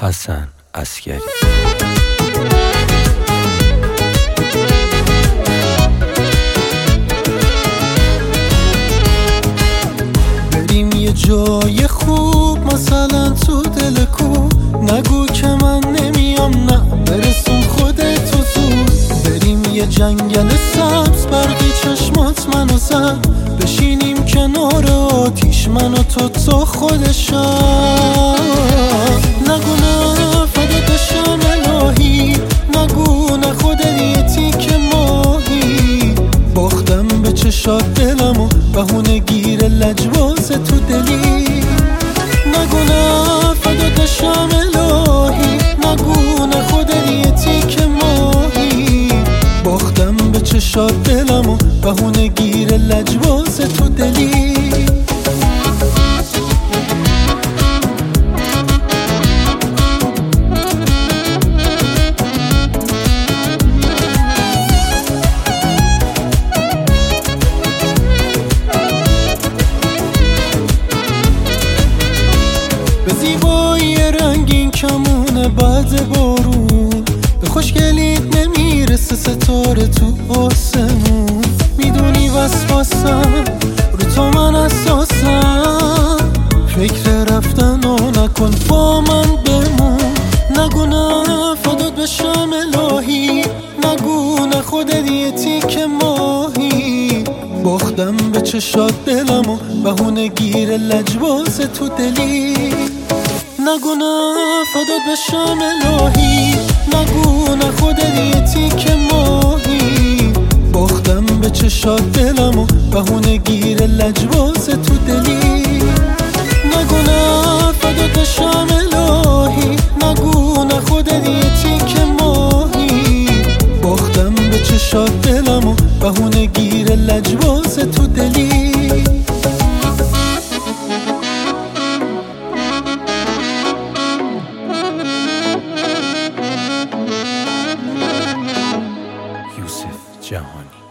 حسن عسگری. بریم یه جای خوب، مثلا تو دل کو. نگو که من نمیام، نه برسون خودتو زود. بریم یه جنگل سبز، برقی چشمات منو زد. بشینیم کنار آتیش، من و تو خودشم. نگو نه فدات بشم الهی، نگو نه خودت یه تیکه ماهی. باختم به چشات دلمو، بهونه گیر لجباز تو دلی. نگو نه فدات بشم الهی، نگو نه خودت یه تیکه ماهی. باختم به چشات دلمو، بهونه گیر لجباز تو دلی. به زیبایی رنگین کمونه بعد بارون، به خوشگلیت نمیرسه ستاره تو آسمون. میدونی وسواسم رو تو من اساسم، فکر رفتن و نکن با من بمون. نگو نه فدات بشم الهی، نگو نه خودت یه تیکه ماهی. باختم به چشات دلمو، بهونه گیر لجباز تو دلی. نگو نه فدات بشم الهی، نگو نه خودت یه تیکه ماهی. باختم به چشات دلمو، بهونه گیر لجباز تو دلی. نگو نه فدات بشم الهی، نگو نه خودت یه تیکه ماهی. باختم به چشات دلمو، بهونه گیر لجباز تو دلی. یوسف جهانی.